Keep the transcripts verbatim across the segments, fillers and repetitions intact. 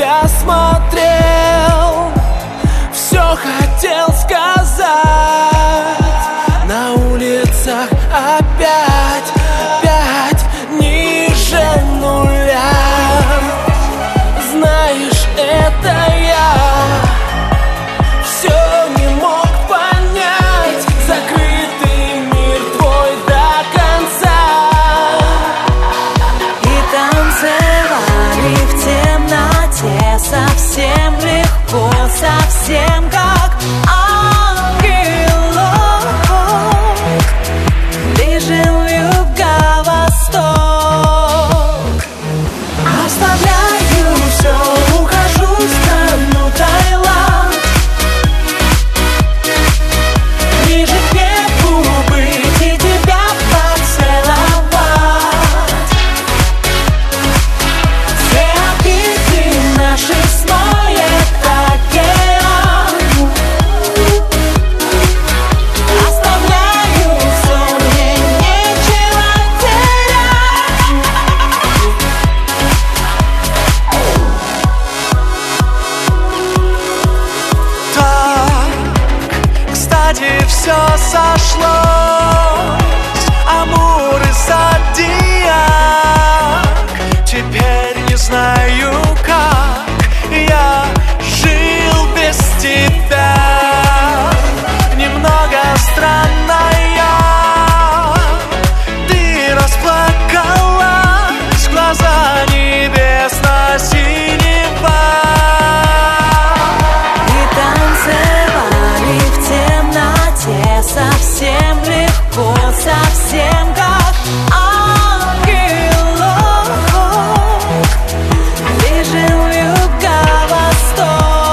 тебя смотрел, все хотел сказать. На улицах опять, опять ниже нуля. Знаешь, это я все не мог понять. Закрытый мир твой до конца. И танцевали в темноте, совсем легко, совсем как ангелок. Бежим в юго-восток. Оставляю все, ухожу в страну Таиланд. Ближе к небу быть и тебя поцеловать. Все обиды наши смоет океан. Оставляю все, мне нечего терять. Так, кстати, все сошлось. Амур и Зодиак. Теперь не знаю, как я жил без тебя. Немного странная, ты расплакалась, глаза небесно-синева. И танцевали в темноте, совсем легко, совсем как ангелок. Бежим в юго-восток.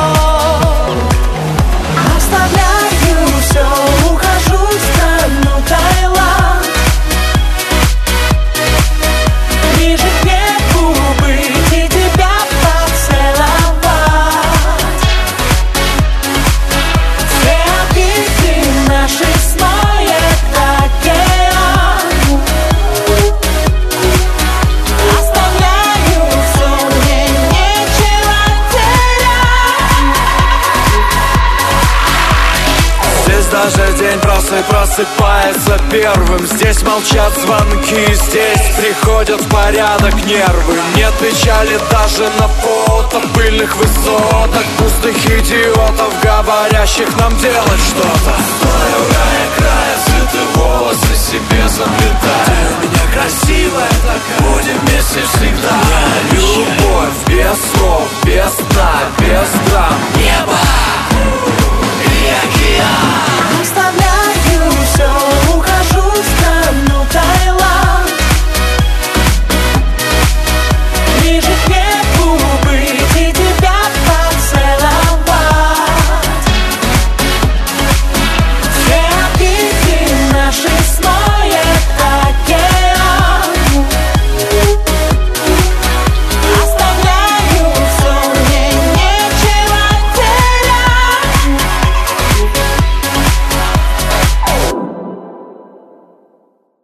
Оставляю все, ухожу в страну Таиланд. Ближе к небу быть и тебя поцеловать. Все обиды наши смоет океан. Оставляю все, мне нечего терять. Здесь даже день просто просыпается первым. Здесь молчат звонки, здесь приходят в порядок нервы. Нет печали даже на фото пыльных высоток, пустых идиотов, говорящих нам делать что-то. Стоя у края края, цветы волосы себе